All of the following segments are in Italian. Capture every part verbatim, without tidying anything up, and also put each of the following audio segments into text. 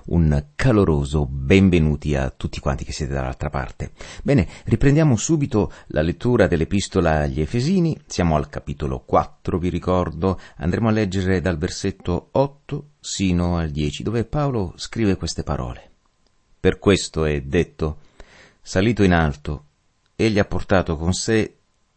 Un caloroso benvenuti a tutti quanti che siete dall'altra parte. Bene, riprendiamo subito la lettura dell'Epistola agli Efesini. Siamo al capitolo quattro, vi ricordo. Andremo a leggere dal versetto otto sino al dieci, dove Paolo scrive queste parole. Per questo è detto, salito in alto, egli ha portato con sé,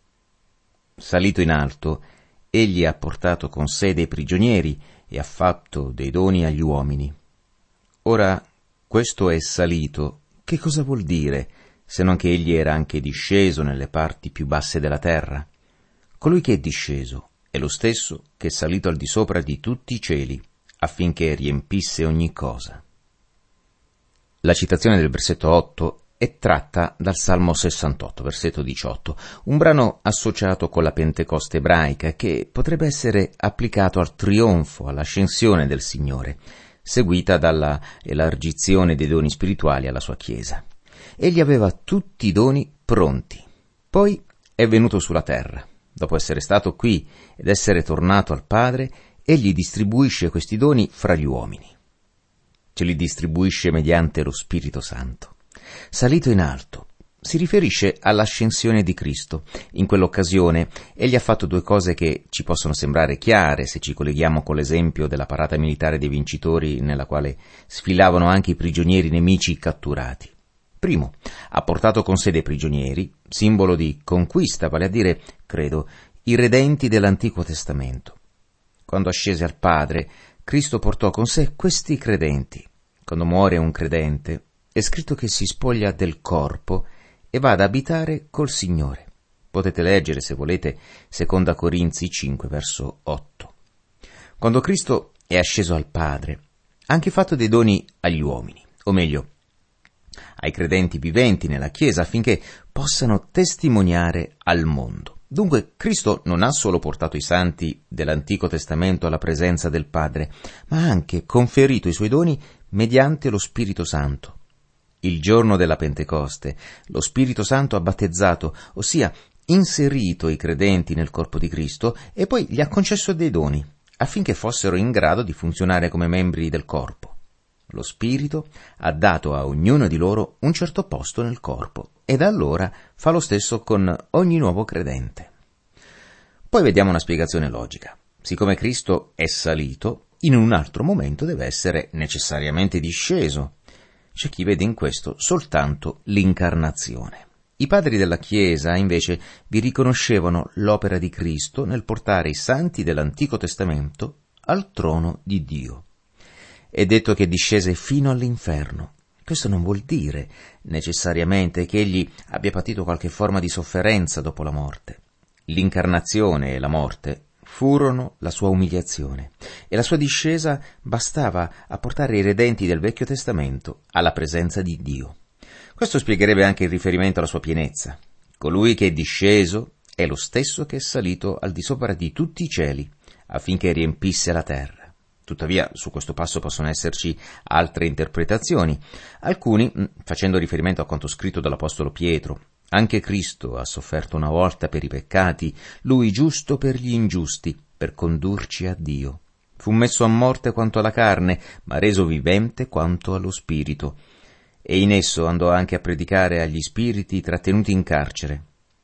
salito in alto, egli ha portato con sé dei prigionieri e ha fatto dei doni agli uomini. Ora, questo è salito, che cosa vuol dire, se non che egli era anche disceso nelle parti più basse della terra? Colui che è disceso è lo stesso che è salito al di sopra di tutti i cieli, affinché riempisse ogni cosa. La citazione del versetto otto è tratta dal Salmo sessantotto, versetto diciotto, un brano associato con la Pentecoste ebraica che potrebbe essere applicato al trionfo, all'ascensione del Signore, seguita dalla elargizione dei doni spirituali alla sua Chiesa. Egli aveva tutti i doni pronti. Poi è venuto sulla terra. Dopo essere stato qui ed essere tornato al Padre, egli distribuisce questi doni fra gli uomini. Ce li distribuisce mediante lo Spirito Santo. Salito in alto, si riferisce all'ascensione di Cristo. In quell'occasione egli ha fatto due cose che ci possono sembrare chiare se ci colleghiamo con l'esempio della parata militare dei vincitori nella quale sfilavano anche i prigionieri nemici catturati. Primo, ha portato con sé dei prigionieri, simbolo di conquista, vale a dire, credo, i redenti dell'Antico Testamento. Quando ascese al Padre, Cristo portò con sé questi credenti. Quando muore un credente, è scritto che si spoglia del corpo e va ad abitare col Signore. Potete leggere, se volete, seconda Corinzi cinque, verso otto. Quando Cristo è asceso al Padre, ha anche fatto dei doni agli uomini, o meglio, ai credenti viventi nella Chiesa, affinché possano testimoniare al mondo. Dunque, Cristo non ha solo portato i santi dell'Antico Testamento alla presenza del Padre, ma ha anche conferito i suoi doni mediante lo Spirito Santo. Il giorno della Pentecoste, lo Spirito Santo ha battezzato, ossia inserito i credenti nel corpo di Cristo e poi gli ha concesso dei doni, affinché fossero in grado di funzionare come membri del corpo. Lo Spirito ha dato a ognuno di loro un certo posto nel corpo e da allora fa lo stesso con ogni nuovo credente. Poi vediamo una spiegazione logica. Siccome Cristo è salito, in un altro momento deve essere necessariamente disceso. C'è chi vede in questo soltanto l'incarnazione. I padri della Chiesa, invece, vi riconoscevano l'opera di Cristo nel portare i santi dell'Antico Testamento al trono di Dio. È detto che discese fino all'inferno. Questo non vuol dire necessariamente che egli abbia patito qualche forma di sofferenza dopo la morte. L'incarnazione e la morte furono la sua umiliazione e la sua discesa bastava a portare i redenti del Vecchio Testamento alla presenza di Dio. Questo spiegherebbe anche il riferimento alla sua pienezza. Colui che è disceso è lo stesso che è salito al di sopra di tutti i cieli, affinché riempisse la terra. Tuttavia, su questo passo possono esserci altre interpretazioni. Alcuni, facendo riferimento a quanto scritto dall'Apostolo Pietro, anche Cristo ha sofferto una volta per i peccati, lui giusto per gli ingiusti, per condurci a Dio. Fu messo a morte quanto alla carne, ma reso vivente quanto allo spirito. E in esso andò anche a predicare agli spiriti trattenuti in carcere.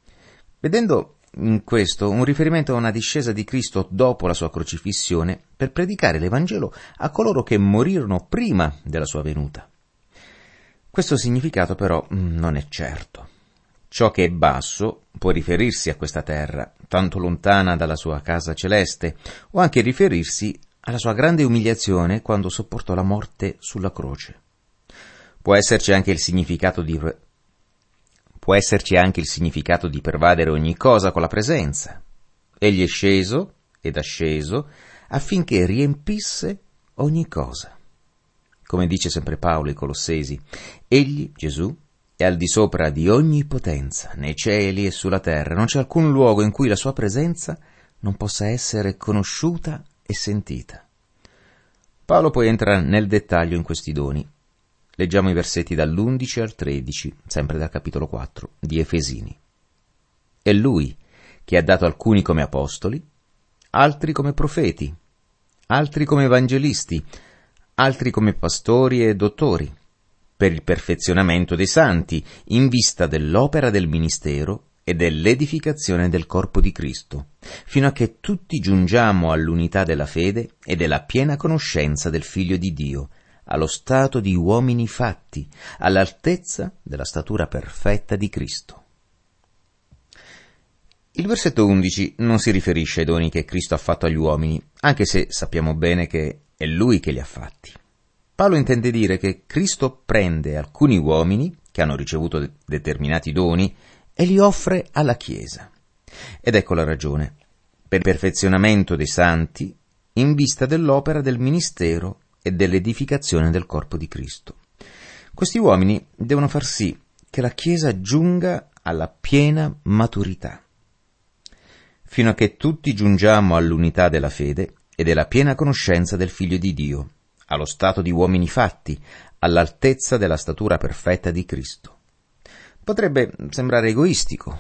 Vedendo in questo un riferimento a una discesa di Cristo dopo la sua crocifissione per predicare l'Evangelo a coloro che morirono prima della sua venuta. Questo significato però non è certo. Ciò che è basso può riferirsi a questa terra, tanto lontana dalla sua casa celeste, o anche riferirsi alla sua grande umiliazione quando sopportò la morte sulla croce. Può esserci anche il significato di Può esserci anche il significato di pervadere ogni cosa con la presenza. Egli è sceso ed asceso affinché riempisse ogni cosa. Come dice sempre Paolo ai Colossesi, egli, Gesù, è al di sopra di ogni potenza, nei cieli e sulla terra. Non c'è alcun luogo in cui la sua presenza non possa essere conosciuta e sentita. Paolo poi entra nel dettaglio in questi doni. Leggiamo i versetti dall'undici al tredici, sempre dal capitolo quattro di Efesini. È lui che ha dato alcuni come apostoli, altri come profeti, altri come evangelisti, altri come pastori e dottori, per il perfezionamento dei santi, in vista dell'opera del ministero e dell'edificazione del corpo di Cristo, fino a che tutti giungiamo all'unità della fede e della piena conoscenza del Figlio di Dio, allo stato di uomini fatti, all'altezza della statura perfetta di Cristo. Il versetto undici non si riferisce ai doni che Cristo ha fatto agli uomini, anche se sappiamo bene che è Lui che li ha fatti. Paolo intende dire che Cristo prende alcuni uomini che hanno ricevuto de- determinati doni e li offre alla Chiesa. Ed ecco la ragione: per il perfezionamento dei santi, in vista dell'opera del ministero e dell'edificazione del corpo di Cristo. Questi uomini devono far sì che la Chiesa giunga alla piena maturità, fino a che tutti giungiamo all'unità della fede e della piena conoscenza del Figlio di Dio, allo stato di uomini fatti, all'altezza della statura perfetta di Cristo. Potrebbe sembrare egoistico,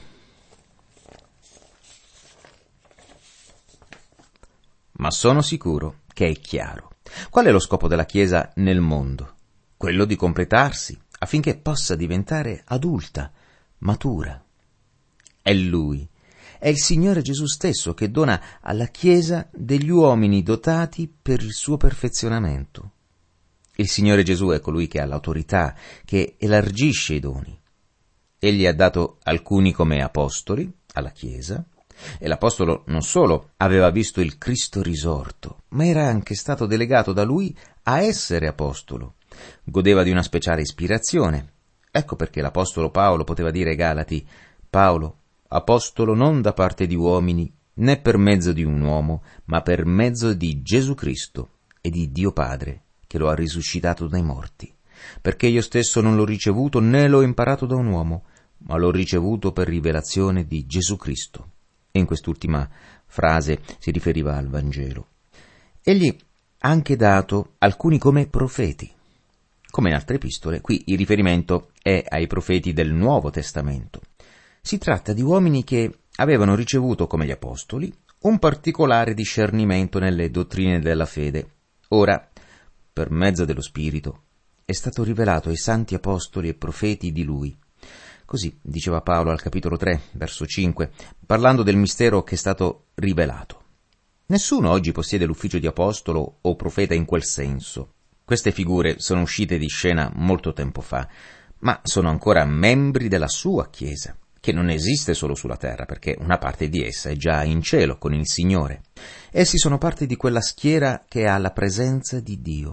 ma sono sicuro che è chiaro. Qual è lo scopo della Chiesa nel mondo? Quello di completarsi, affinché possa diventare adulta, matura. È Lui, è il Signore Gesù stesso che dona alla Chiesa degli uomini dotati per il suo perfezionamento. Il Signore Gesù è colui che ha l'autorità, che elargisce i doni. Egli ha dato alcuni come apostoli alla Chiesa, e l'apostolo non solo aveva visto il Cristo risorto, ma era anche stato delegato da Lui a essere apostolo. Godeva di una speciale ispirazione. Ecco perché l'apostolo Paolo poteva dire ai Galati: Paolo, apostolo non da parte di uomini, né per mezzo di un uomo, ma per mezzo di Gesù Cristo e di Dio Padre, che lo ha risuscitato dai morti, perché io stesso non l'ho ricevuto né l'ho imparato da un uomo, ma l'ho ricevuto per rivelazione di Gesù Cristo. E in quest'ultima frase si riferiva al Vangelo. Egli ha anche dato alcuni come profeti. Come in altre epistole, qui il riferimento è ai profeti del Nuovo Testamento. Si tratta di uomini che avevano ricevuto, come gli apostoli, un particolare discernimento nelle dottrine della fede. Ora, per mezzo dello Spirito, è stato rivelato ai santi apostoli e profeti di Lui. Così diceva Paolo al capitolo tre, verso cinque, parlando del mistero che è stato rivelato. Nessuno oggi possiede l'ufficio di apostolo o profeta in quel senso. Queste figure sono uscite di scena molto tempo fa, ma sono ancora membri della sua Chiesa, che non esiste solo sulla terra, perché una parte di essa è già in cielo con il Signore. Essi sono parte di quella schiera che ha la presenza di Dio.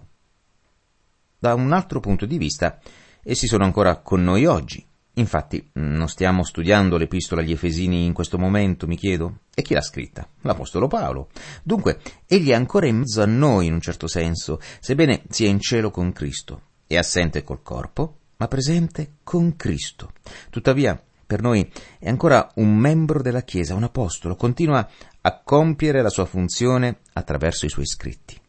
Da un altro punto di vista, essi sono ancora con noi oggi. Infatti, non stiamo studiando l'Epistola agli Efesini in questo momento, mi chiedo? E chi l'ha scritta? L'Apostolo Paolo. Dunque, egli è ancora in mezzo a noi in un certo senso, sebbene sia in cielo con Cristo. È assente col corpo, ma presente con Cristo. Tuttavia, per noi è ancora un membro della Chiesa, un apostolo, continua a compiere la sua funzione attraverso i suoi scritti.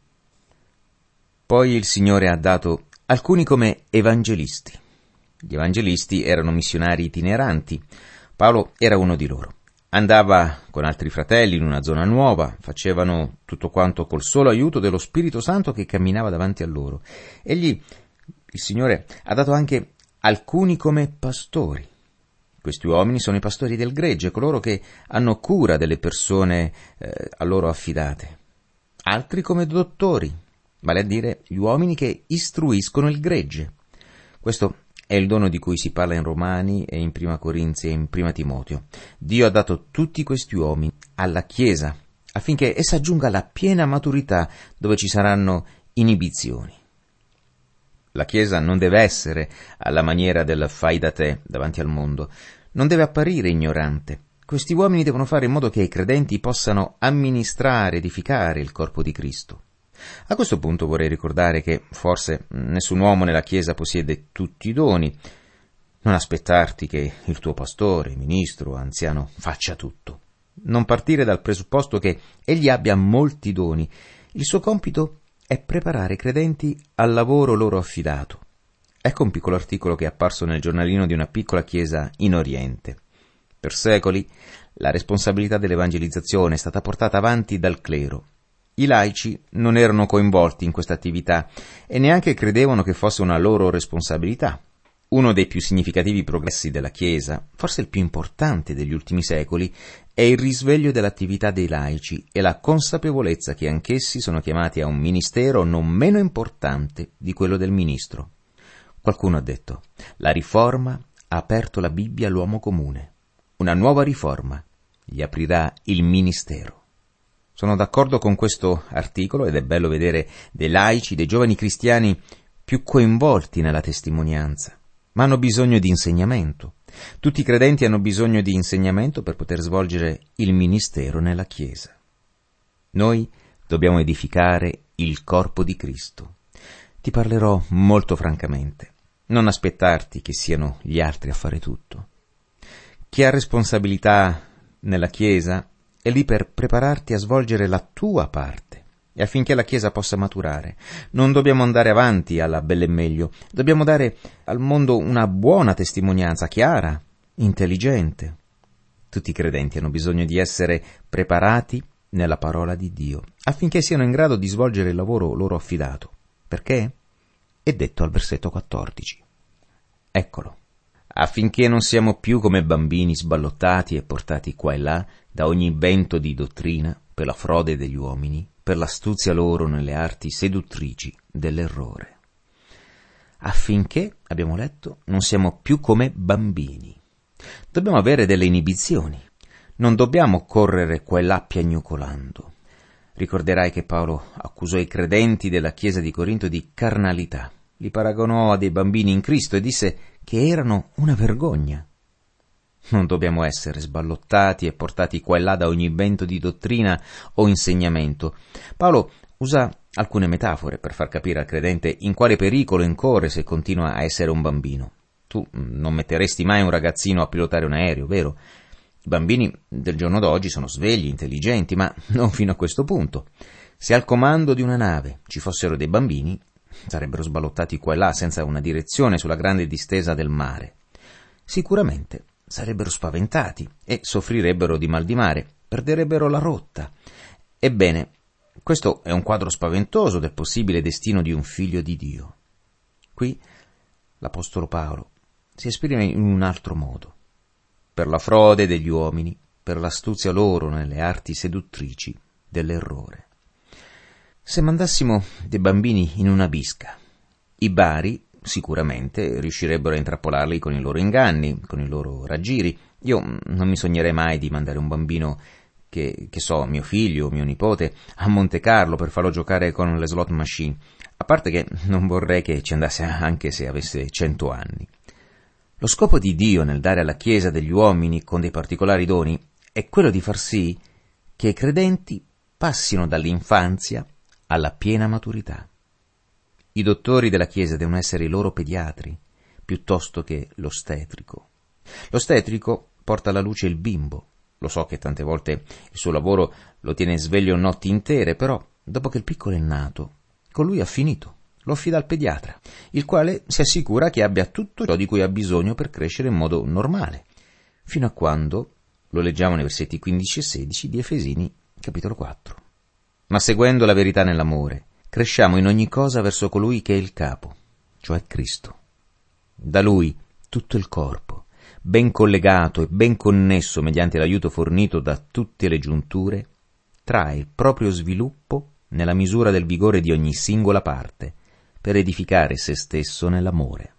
Poi il Signore ha dato alcuni come evangelisti. Gli evangelisti erano missionari itineranti. Paolo era uno di loro. Andava con altri fratelli in una zona nuova, facevano tutto quanto col solo aiuto dello Spirito Santo che camminava davanti a loro. Egli, il Signore, ha dato anche alcuni come pastori. Questi uomini sono i pastori del gregge, coloro che hanno cura delle persone eh, a loro affidate. Altri come dottori, vale a dire gli uomini che istruiscono il gregge. Questo è il dono di cui si parla in Romani e in Prima Corinzi e in Prima Timoteo. Dio ha dato tutti questi uomini alla Chiesa, affinché essa giunga alla piena maturità dove ci saranno inibizioni. La Chiesa non deve essere alla maniera del fai da te davanti al mondo, non deve apparire ignorante. Questi uomini devono fare in modo che i credenti possano amministrare, edificare il corpo di Cristo. A questo punto vorrei ricordare che forse nessun uomo nella Chiesa possiede tutti i doni. Non aspettarti che il tuo pastore, ministro, anziano faccia tutto. Non partire dal presupposto che egli abbia molti doni. Il suo compito è preparare i credenti al lavoro loro affidato. Ecco un piccolo articolo che è apparso nel giornalino di una piccola chiesa in Oriente. Per secoli la responsabilità dell'evangelizzazione è stata portata avanti dal clero. I laici non erano coinvolti in questa attività e neanche credevano che fosse una loro responsabilità. Uno dei più significativi progressi della Chiesa, forse il più importante degli ultimi secoli, è il risveglio dell'attività dei laici e la consapevolezza che anch'essi sono chiamati a un ministero non meno importante di quello del ministro. Qualcuno ha detto: la riforma ha aperto la Bibbia all'uomo comune. Una nuova riforma gli aprirà il ministero. Sono d'accordo con questo articolo ed è bello vedere dei laici, dei giovani cristiani più coinvolti nella testimonianza, ma hanno bisogno di insegnamento. Tutti i credenti hanno bisogno di insegnamento per poter svolgere il ministero nella Chiesa. Noi dobbiamo edificare il corpo di Cristo. Ti parlerò molto francamente. Non aspettarti che siano gli altri a fare tutto. Chi ha responsabilità nella Chiesa è lì per prepararti a svolgere la tua parte e affinché la Chiesa possa maturare. Non dobbiamo andare avanti alla belle e meglio, dobbiamo dare al mondo una buona testimonianza, chiara, intelligente. Tutti i credenti hanno bisogno di essere preparati nella parola di Dio, affinché siano in grado di svolgere il lavoro loro affidato. Perché? È detto al versetto quattordici. Eccolo. Affinché non siamo più come bambini sballottati e portati qua e là da ogni vento di dottrina, per la frode degli uomini, per l'astuzia loro nelle arti seduttrici dell'errore. Affinché, abbiamo letto, non siamo più come bambini. Dobbiamo avere delle inibizioni. Non dobbiamo correre qua e là piagnucolando. Ricorderai che Paolo accusò i credenti della chiesa di Corinto di carnalità. Li paragonò a dei bambini in Cristo e disse che erano una vergogna. Non dobbiamo essere sballottati e portati qua e là da ogni vento di dottrina o insegnamento. Paolo usa alcune metafore per far capire al credente in quale pericolo incorre se continua a essere un bambino. Tu non metteresti mai un ragazzino a pilotare un aereo, vero? I bambini del giorno d'oggi sono svegli, intelligenti, ma non fino a questo punto. Se al comando di una nave ci fossero dei bambini, sarebbero sballottati qua e là senza una direzione sulla grande distesa del mare. Sicuramente sarebbero spaventati e soffrirebbero di mal di mare, perderebbero la rotta. Ebbene, questo è un quadro spaventoso del possibile destino di un figlio di Dio. Qui l'Apostolo Paolo si esprime in un altro modo. Per la frode degli uomini, per l'astuzia loro nelle arti seduttrici dell'errore. Se mandassimo dei bambini in una bisca, i bari sicuramente riuscirebbero a intrappolarli con i loro inganni, con i loro raggiri. Io non mi sognerei mai di mandare un bambino che, che so, mio figlio o mio nipote, a Monte Carlo per farlo giocare con le slot machine, a parte che non vorrei che ci andasse anche se avesse cento anni. Lo scopo di Dio nel dare alla Chiesa degli uomini con dei particolari doni è quello di far sì che i credenti passino dall'infanzia alla piena maturità. I dottori della Chiesa devono essere i loro pediatri, piuttosto che l'ostetrico. L'ostetrico porta alla luce il bimbo. Lo so che tante volte il suo lavoro lo tiene sveglio notti intere, però dopo che il piccolo è nato, colui ha finito. Lo affida al pediatra, il quale si assicura che abbia tutto ciò di cui ha bisogno per crescere in modo normale, fino a quando, lo leggiamo nei versetti quindici e sedici di Efesini, capitolo quattro. Ma seguendo la verità nell'amore, cresciamo in ogni cosa verso colui che è il capo, cioè Cristo. Da lui tutto il corpo, ben collegato e ben connesso mediante l'aiuto fornito da tutte le giunture, trae il proprio sviluppo nella misura del vigore di ogni singola parte, per edificare se stesso nell'amore.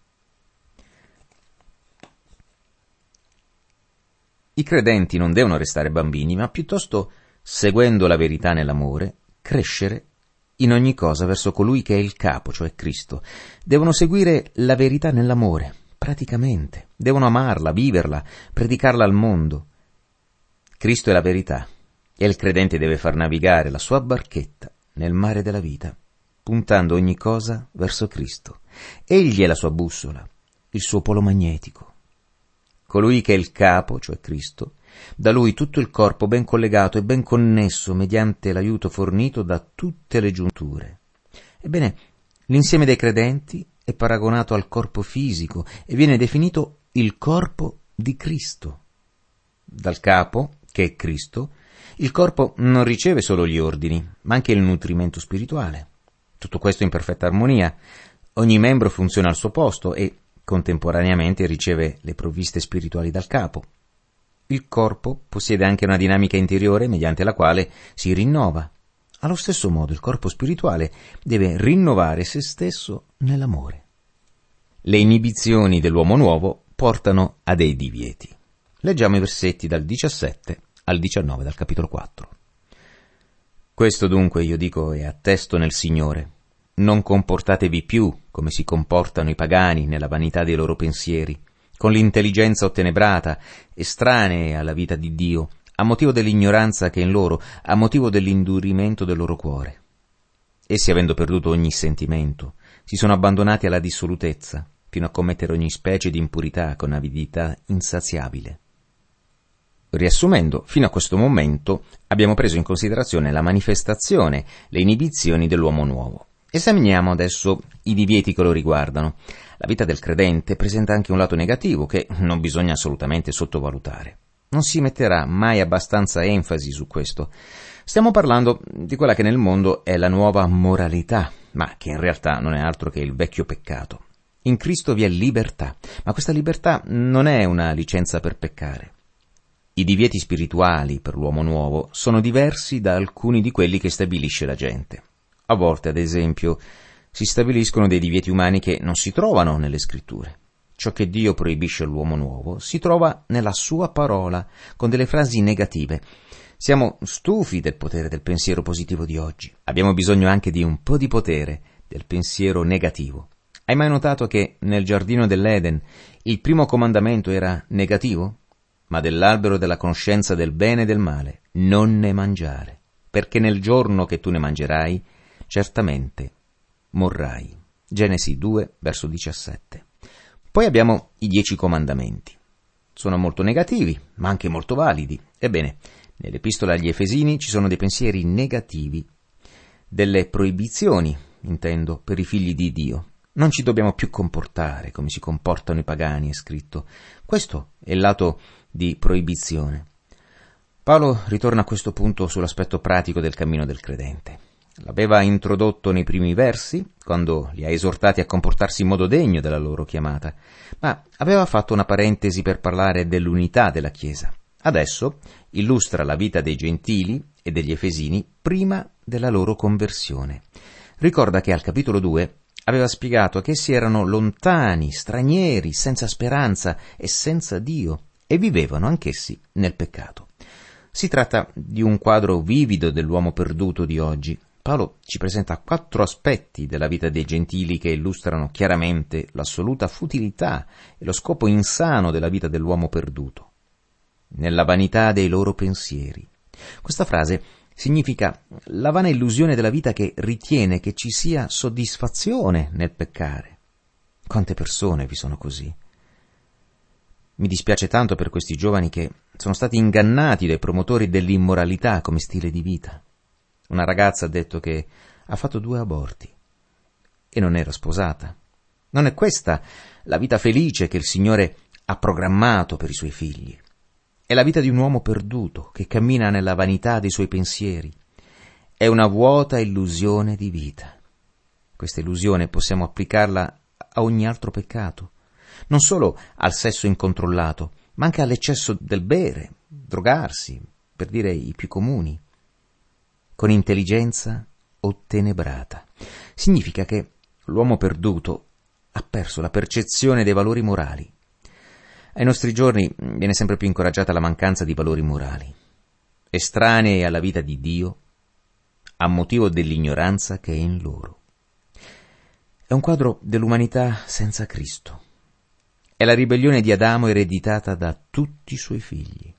I credenti non devono restare bambini, ma piuttosto, seguendo la verità nell'amore, crescere in ogni cosa verso colui che è il capo, cioè Cristo. Devono seguire la verità nell'amore, praticamente. Devono amarla, viverla, predicarla al mondo. Cristo è la verità, e il credente deve far navigare la sua barchetta nel mare della vita, puntando ogni cosa verso Cristo. Egli è la sua bussola, il suo polo magnetico. Colui che è il capo, cioè Cristo, da lui tutto il corpo ben collegato e ben connesso mediante l'aiuto fornito da tutte le giunture. Ebbene, l'insieme dei credenti è paragonato al corpo fisico e viene definito il corpo di Cristo. Dal capo, che è Cristo, Il corpo non riceve solo gli ordini, ma anche il nutrimento spirituale. Tutto questo in perfetta armonia. Ogni membro funziona al suo posto e, contemporaneamente, riceve le provviste spirituali dal capo. Il corpo possiede anche una dinamica interiore mediante la quale si rinnova. Allo stesso modo il corpo spirituale deve rinnovare se stesso nell'amore. Le inibizioni dell'uomo nuovo portano a dei divieti. Leggiamo i versetti dal diciassette al diciannove del capitolo quattro. Questo dunque io dico e attesto nel Signore: non comportatevi più come si comportano i pagani nella vanità dei loro pensieri, con l'intelligenza ottenebrata, estranee alla vita di Dio, a motivo dell'ignoranza che è in loro, a motivo dell'indurimento del loro cuore. Essi, avendo perduto ogni sentimento, si sono abbandonati alla dissolutezza, fino a commettere ogni specie di impurità con avidità insaziabile. Riassumendo, fino a questo momento abbiamo preso in considerazione la manifestazione, le inibizioni dell'uomo nuovo. Esaminiamo adesso i divieti che lo riguardano. La vita del credente presenta anche un lato negativo che non bisogna assolutamente sottovalutare. Non si metterà mai abbastanza enfasi su questo. Stiamo parlando di quella che nel mondo è la nuova moralità, ma che in realtà non è altro che il vecchio peccato. In Cristo vi è libertà, ma questa libertà non è una licenza per peccare. I divieti spirituali per l'uomo nuovo sono diversi da alcuni di quelli che stabilisce la gente. A volte, ad esempio, si stabiliscono dei divieti umani che non si trovano nelle scritture. Ciò che Dio proibisce all'uomo nuovo si trova nella sua parola, con delle frasi negative. Siamo stufi del potere del pensiero positivo di oggi. Abbiamo bisogno anche di un po' di potere del pensiero negativo. Hai mai notato che nel giardino dell'Eden il primo comandamento era negativo? Ma dell'albero della conoscenza del bene e del male non ne mangiare, perché nel giorno che tu ne mangerai, certamente morrai. Genesi due, verso diciassette. Poi abbiamo i dieci comandamenti. Sono molto negativi, ma anche molto validi. Ebbene, nell'epistola agli Efesini ci sono dei pensieri negativi, delle proibizioni, intendo, per i figli di Dio. Non ci dobbiamo più comportare come si comportano i pagani, è scritto. Questo è il lato di proibizione. Paolo ritorna a questo punto sull'aspetto pratico del cammino del credente. L'aveva introdotto nei primi versi, quando li ha esortati a comportarsi in modo degno della loro chiamata, ma aveva fatto una parentesi per parlare dell'unità della Chiesa. Adesso illustra la vita dei gentili e degli efesini prima della loro conversione. Ricorda che al capitolo due aveva spiegato che essi erano lontani, stranieri, senza speranza e senza Dio, e vivevano anch'essi nel peccato. Si tratta di un quadro vivido dell'uomo perduto di oggi. Paolo ci presenta quattro aspetti della vita dei gentili che illustrano chiaramente l'assoluta futilità e lo scopo insano della vita dell'uomo perduto. Nella vanità dei loro pensieri. Questa frase significa la vana illusione della vita che ritiene che ci sia soddisfazione nel peccare. Quante persone vi sono così? Mi dispiace tanto per questi giovani che sono stati ingannati dai promotori dell'immoralità come stile di vita. Una ragazza ha detto che ha fatto due aborti e non era sposata. Non è questa la vita felice che il Signore ha programmato per i suoi figli. È la vita di un uomo perduto che cammina nella vanità dei suoi pensieri. È una vuota illusione di vita. Questa illusione possiamo applicarla a ogni altro peccato, non solo al sesso incontrollato, ma anche all'eccesso del bere, drogarsi, per dire i più comuni. Con intelligenza ottenebrata. Significa che l'uomo perduto ha perso la percezione dei valori morali. Ai nostri giorni viene sempre più incoraggiata la mancanza di valori morali, estranei alla vita di Dio, a motivo dell'ignoranza che è in loro. È un quadro dell'umanità senza Cristo. È la ribellione di Adamo ereditata da tutti i suoi figli.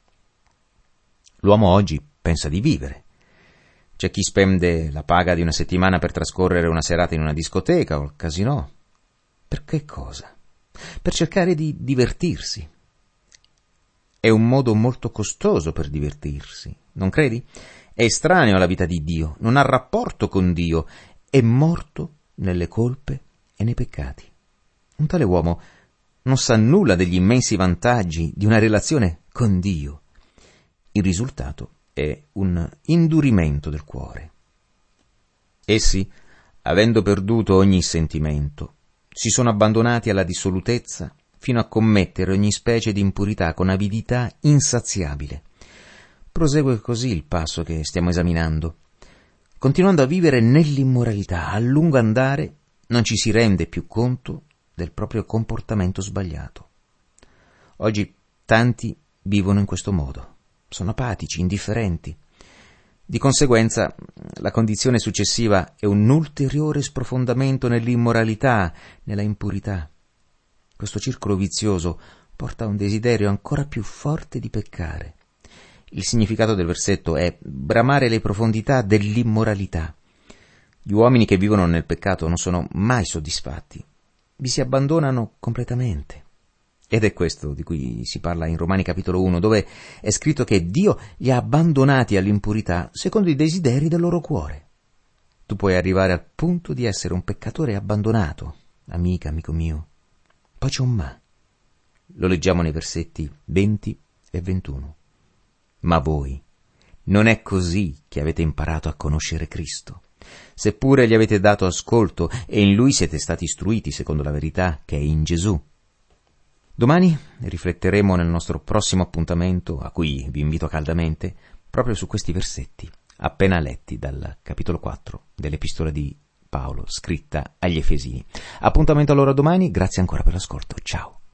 L'uomo oggi pensa di vivere. C'è chi spende la paga di una settimana per trascorrere una serata in una discoteca o al casinò. Per che cosa? Per cercare di divertirsi. È un modo molto costoso per divertirsi, non credi? È estraneo alla vita di Dio, non ha rapporto con Dio, è morto nelle colpe e nei peccati. Un tale uomo non sa nulla degli immensi vantaggi di una relazione con Dio. Il risultato è è un indurimento del cuore. Essi, avendo perduto ogni sentimento, si sono abbandonati alla dissolutezza fino a commettere ogni specie di impurità con avidità insaziabile. Prosegue così il passo che stiamo esaminando. Continuando a vivere nell'immoralità, a lungo andare non ci si rende più conto del proprio comportamento sbagliato. Oggi tanti vivono in questo modo, sono apatici, indifferenti. Di conseguenza, la condizione successiva è un ulteriore sprofondamento nell'immoralità, nella impurità. Questo circolo vizioso porta a un desiderio ancora più forte di peccare. Il significato del versetto è bramare le profondità dell'immoralità. Gli uomini che vivono nel peccato non sono mai soddisfatti, vi si abbandonano completamente. Ed è questo di cui si parla in Romani capitolo uno, dove è scritto che Dio li ha abbandonati all'impurità secondo i desideri del loro cuore. Tu puoi arrivare al punto di essere un peccatore abbandonato, amica, amico mio. Poi c'è un ma. Lo leggiamo nei versetti venti e ventuno. Ma voi, non è così che avete imparato a conoscere Cristo, seppure gli avete dato ascolto e in Lui siete stati istruiti secondo la verità che è in Gesù. Domani rifletteremo nel nostro prossimo appuntamento, a cui vi invito caldamente, proprio su questi versetti, appena letti dal capitolo quattro dell'Epistola di Paolo, scritta agli Efesini. Appuntamento allora domani, grazie ancora per l'ascolto, ciao.